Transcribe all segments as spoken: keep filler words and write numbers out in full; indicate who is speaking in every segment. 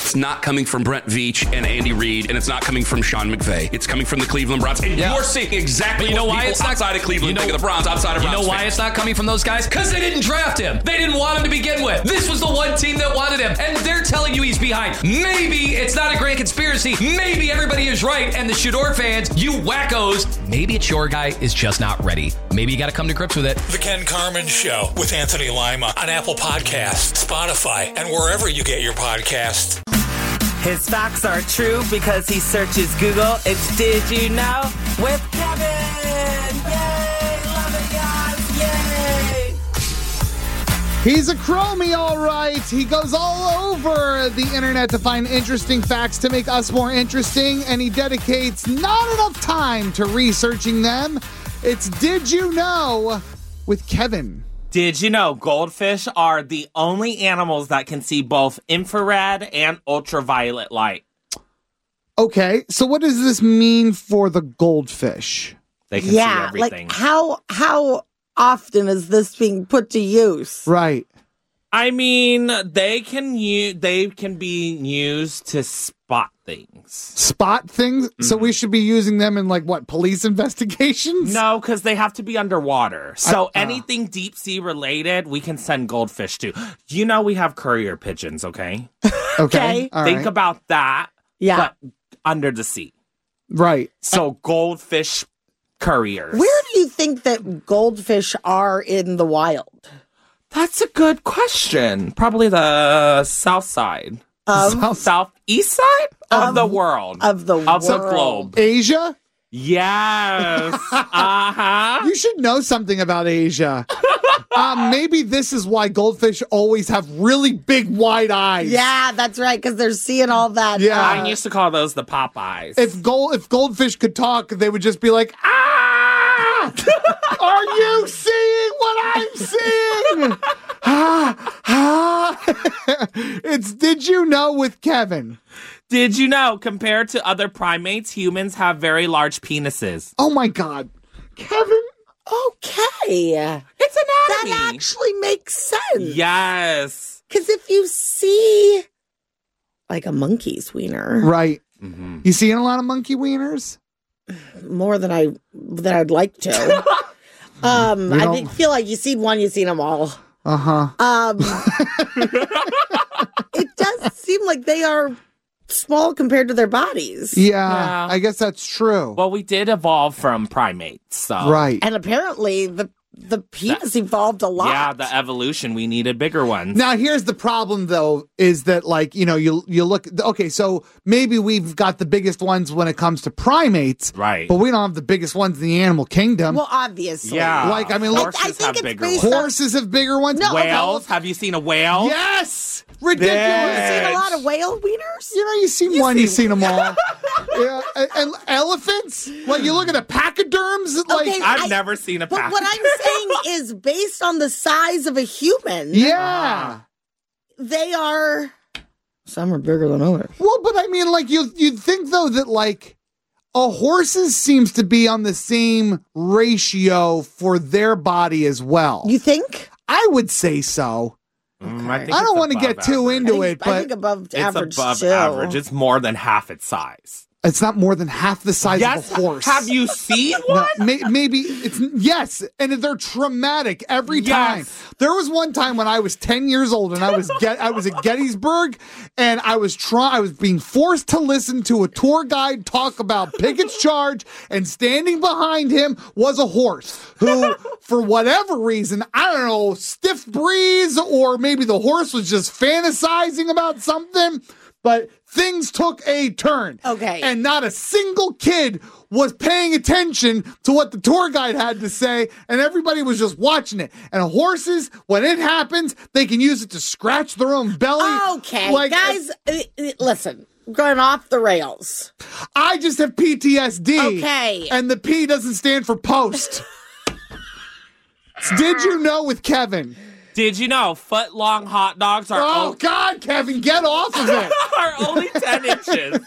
Speaker 1: it's not coming from Brent Veach and Andy Reid, and it's not coming from Sean McVay. It's coming from the Cleveland Browns. And yeah. you're seeing exactly but you know what why people it's not, outside of Cleveland you know, think of the Browns, outside of
Speaker 2: You
Speaker 1: Browns
Speaker 2: know why
Speaker 1: fans.
Speaker 2: it's not coming from those guys? Because they didn't draft him. They didn't want him to begin with. This was the one team that wanted him, and they're telling you he's behind. Maybe it's not a grand conspiracy. Maybe everybody is right, and the Shador fans, you wackos, maybe it's your guy is just not ready. Maybe you got to come to grips with it.
Speaker 3: The Ken Carman Show with Anthony Lima on Apple Podcasts, Spotify, and wherever you get your podcasts.
Speaker 4: His facts are true because he searches Google. It's Did You Know with Kevin. Yay! Love it, guys. Yay!
Speaker 5: He's a chromie, all right. He goes all over the internet to find interesting facts to make us more interesting, and he dedicates not enough time to researching them. It's Did You Know with Kevin.
Speaker 4: Did you know goldfish are the only animals that can see both infrared and ultraviolet light?
Speaker 5: Okay, so what does this mean for the goldfish?
Speaker 4: They can
Speaker 6: yeah,
Speaker 4: see everything.
Speaker 6: Like how how often is this being put to use?
Speaker 5: Right.
Speaker 4: I mean, they can use, they can be used to spot things.
Speaker 5: Spot things? Mm-hmm. So we should be using them in, like, what, police investigations?
Speaker 4: No, because they have to be underwater. So uh, anything
Speaker 5: uh.
Speaker 4: deep sea related, we can send goldfish to. You know we have courier pigeons, okay?
Speaker 5: Okay. All
Speaker 4: Think
Speaker 5: right.
Speaker 4: about that,
Speaker 6: yeah.
Speaker 4: but under the sea.
Speaker 5: Right.
Speaker 4: So goldfish couriers.
Speaker 6: Where do you think that goldfish are in the wild?
Speaker 4: That's a good question. Probably the south side.
Speaker 6: Of,
Speaker 4: south, southeast side of, of the world.
Speaker 6: Of the
Speaker 4: of
Speaker 6: world.
Speaker 4: the globe.
Speaker 5: Asia?
Speaker 4: Yes. uh-huh.
Speaker 5: You should know something about Asia. uh, maybe this is why goldfish always have really big, wide eyes.
Speaker 6: Yeah, that's right, because they're seeing all that.
Speaker 5: Yeah.
Speaker 4: I used to call those the Popeyes.
Speaker 5: If gold, if goldfish could talk, they would just be like, ah! Are you seeing what I'm seeing? ah, ah. It's Did You Know with Kevin.
Speaker 4: Did you know, compared to other primates, humans have very large penises?
Speaker 5: Oh, my God. Kevin?
Speaker 6: Okay.
Speaker 4: It's anatomy.
Speaker 6: That actually makes sense.
Speaker 4: Yes.
Speaker 6: Because if you see, like, a monkey's wiener.
Speaker 5: Right.
Speaker 4: Mm-hmm.
Speaker 5: You seeing a lot of monkey wieners?
Speaker 6: More than, I, than I'd like to. um, I think, feel like you've seen one, you've seen them all.
Speaker 5: Uh-huh.
Speaker 6: Um, it does seem like they are small compared to their bodies.
Speaker 5: Yeah,
Speaker 4: Yeah.
Speaker 5: I guess that's true.
Speaker 4: Well, we did evolve from primates, so.
Speaker 5: Right.
Speaker 6: And apparently the the penis that, evolved a lot.
Speaker 4: Yeah, the evolution, we needed bigger ones.
Speaker 5: Now, here's the problem, though, is that, like, you know, you you look, okay, so maybe we've got the biggest ones when it comes to primates.
Speaker 4: Right.
Speaker 5: But we don't have the biggest ones in the animal kingdom.
Speaker 6: Well, obviously.
Speaker 4: Yeah.
Speaker 5: Like, I mean, look,
Speaker 4: horses
Speaker 6: I think
Speaker 4: have
Speaker 6: it's
Speaker 4: bigger
Speaker 6: based
Speaker 4: ones.
Speaker 6: on-
Speaker 5: horses have bigger ones.
Speaker 6: No,
Speaker 4: Whales? Have you seen a whale?
Speaker 5: Yes! Ridiculous.
Speaker 4: Yeah.
Speaker 6: You've seen a lot of whale wieners?
Speaker 5: You know, you've seen
Speaker 6: You
Speaker 5: one,
Speaker 6: see-
Speaker 5: you've seen them all. Yeah, and, and elephants? Like, you look at a pachyderms? Like,
Speaker 6: Okay,
Speaker 4: I've
Speaker 6: I-
Speaker 4: never seen a
Speaker 6: But
Speaker 4: pack.
Speaker 6: what I'm saying is based on the size of a human,
Speaker 5: yeah.
Speaker 6: they are... Some are bigger than others.
Speaker 5: Well, but I mean, like, you, you'd think, though, that, like, a horse's seems to be on the same ratio for their body as well.
Speaker 6: You think?
Speaker 5: I would say so.
Speaker 4: Mm, I, think
Speaker 5: I don't
Speaker 4: it's
Speaker 5: want to
Speaker 4: above
Speaker 5: get too
Speaker 4: average.
Speaker 5: into
Speaker 6: I
Speaker 5: it,
Speaker 6: think, I
Speaker 5: but
Speaker 6: think above
Speaker 4: It's
Speaker 6: average
Speaker 4: above
Speaker 6: still.
Speaker 4: average. It's more than half its size.
Speaker 5: it's not more than half the size
Speaker 4: Yes.
Speaker 5: of a horse.
Speaker 4: Have you seen
Speaker 5: No,
Speaker 4: one?
Speaker 5: may, maybe it's yes, and they're traumatic every time.
Speaker 4: Yes.
Speaker 5: There was one time when I was ten years old and I was get I was at Gettysburg and I was trying I was being forced to listen to a tour guide talk about Pickett's Charge, and standing behind him was a horse who, for whatever reason, I don't know, stiff breeze, or maybe the horse was just fantasizing about something. But things took a turn.
Speaker 6: Okay.
Speaker 5: And not a single kid was paying attention to what the tour guide had to say, and everybody was just watching it. And horses, when it happens, they can use it to scratch their own belly.
Speaker 6: Okay,
Speaker 5: Like,
Speaker 6: guys, uh, uh, listen, going off the rails.
Speaker 5: I just have P T S D.
Speaker 6: Okay.
Speaker 5: And the P doesn't stand for post. Did you know with Kevin?
Speaker 4: Did you know foot-long hot dogs are,
Speaker 5: Oh,
Speaker 4: o-
Speaker 5: God, Kevin, get off of it.
Speaker 4: are only ten inches?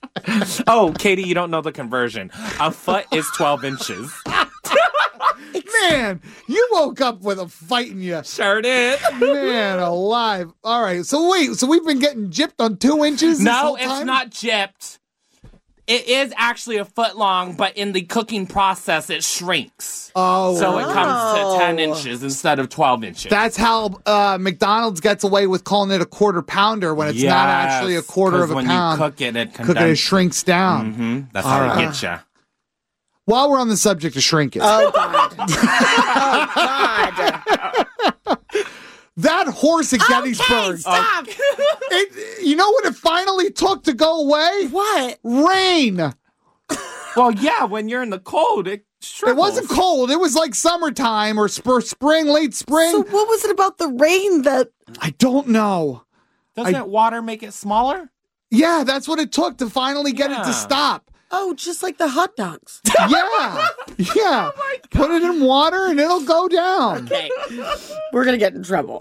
Speaker 4: Oh, Katie, you don't know the conversion. A foot is twelve inches.
Speaker 6: Excuse
Speaker 5: Man, you woke up with a fight in you.
Speaker 4: Sure did.
Speaker 5: Man alive. All right. So wait, so we've been getting gypped on two inches this
Speaker 4: No,
Speaker 5: whole
Speaker 4: it's
Speaker 5: time?
Speaker 4: not gypped. It is actually a foot long, but in the cooking process, it shrinks.
Speaker 5: Oh.
Speaker 4: So it comes
Speaker 6: Oh.
Speaker 4: to ten inches instead of twelve inches.
Speaker 5: That's how uh, McDonald's gets away with calling it a quarter pounder when it's
Speaker 4: Yes,
Speaker 5: not actually a quarter
Speaker 4: 'cause
Speaker 5: of a
Speaker 4: when
Speaker 5: pound.
Speaker 4: you cook it, it
Speaker 5: Cook it, it
Speaker 4: condenses.
Speaker 5: shrinks down.
Speaker 4: Mm-hmm. That's
Speaker 5: All
Speaker 4: how
Speaker 5: right.
Speaker 4: it gets you.
Speaker 5: While we're on the subject of shrinkage,
Speaker 6: Oh, God. oh, God.
Speaker 5: that horse at Gettysburg,
Speaker 6: Okay, stop.
Speaker 5: it, you know what it finally took to go away?
Speaker 6: What?
Speaker 5: Rain.
Speaker 4: Well, yeah, when you're in the cold, it shrivels.
Speaker 5: It wasn't cold. It was like summertime or sp- spring, late spring.
Speaker 6: So what was it about the rain that...
Speaker 5: I don't know.
Speaker 4: Doesn't
Speaker 5: I-
Speaker 4: water make it smaller?
Speaker 5: Yeah, that's what it took to finally get it
Speaker 4: Yeah.
Speaker 5: to stop.
Speaker 6: Oh, just like the hot dogs.
Speaker 5: Yeah. Yeah. Put it in water and it'll go down.
Speaker 6: Okay. We're going to get in trouble.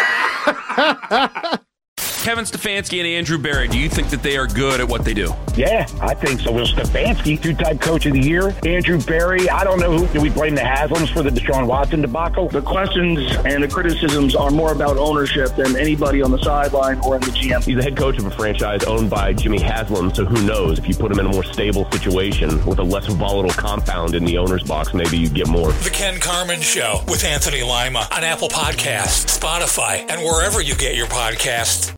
Speaker 1: Kevin Stefanski and Andrew Berry, do you think that they are good at what they do?
Speaker 7: Yeah, I think so. Will Stefanski, two-time coach of the year. Andrew Berry, I don't know who. Do we blame the Haslams for the Deshaun Watson debacle?
Speaker 8: The questions and the criticisms are more about ownership than anybody on the sideline or in the G M.
Speaker 9: He's the head coach of a franchise owned by Jimmy Haslam, so who knows? If you put him in a more stable situation with a less volatile compound in the owner's box, maybe you get more.
Speaker 3: The Ken Carman Show with Anthony Lima on Apple Podcasts, Spotify, and wherever you get your podcasts.